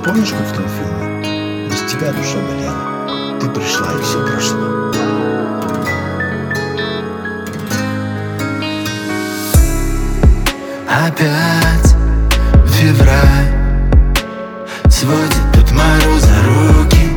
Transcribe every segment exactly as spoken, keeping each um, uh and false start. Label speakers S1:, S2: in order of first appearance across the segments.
S1: Помнишь, как в том фильме? Без тебя душа болела. Ты пришла, и все прошло.
S2: Опять февраль сводит тут мороза руки.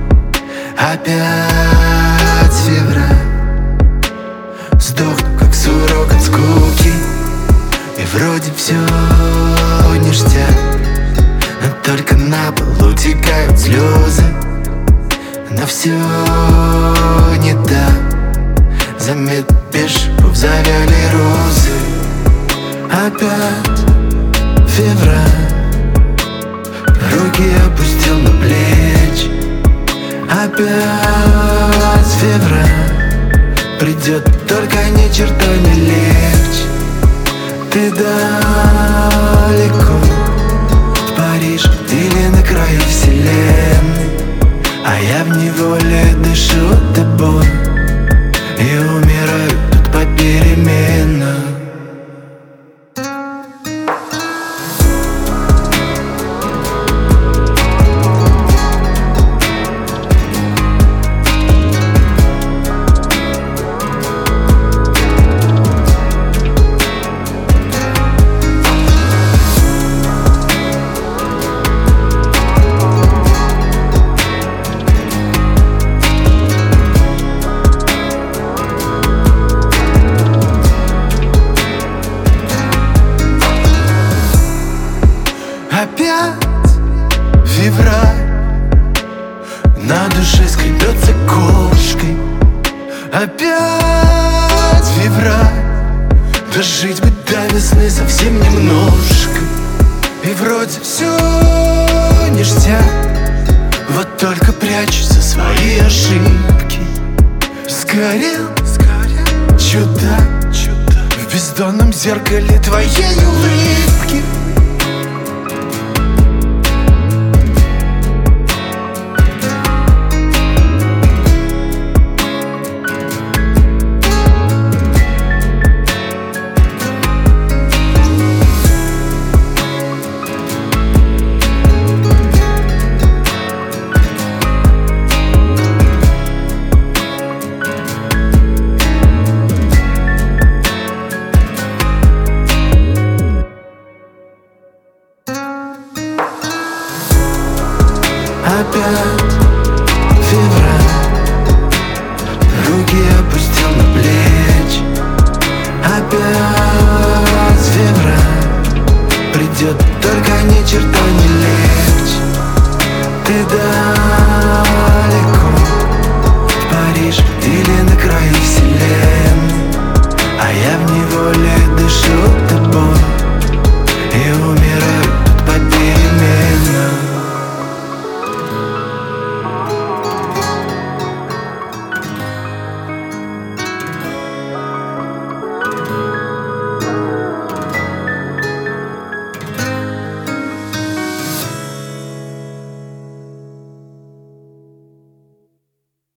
S2: Опять февраль сдохну, как сурок от скуки. И вроде все ништяк, но только на пол утекают слезы. Но все не так. Заметишь, завяли розы. Опять февраль, руки опустил на плечи. Опять февраль, придет, только ни черта не легче. Ты далеко, в Париж или на краю вселенной, а я в неволе дышу тобой и умираю тут попеременно. Опять февраль, на душе скребется кошкой. Опять февраль, дожить бы до весны совсем немножко. И вроде все ништяк, вот только прячусь за свои ошибки. Сгорел, сгорел чудак, чудак в бездонном зеркале твоей улыбки. Опять февраль, руки опустил на плечи. Опять февраль, придет, только ни черта не легче. Ты да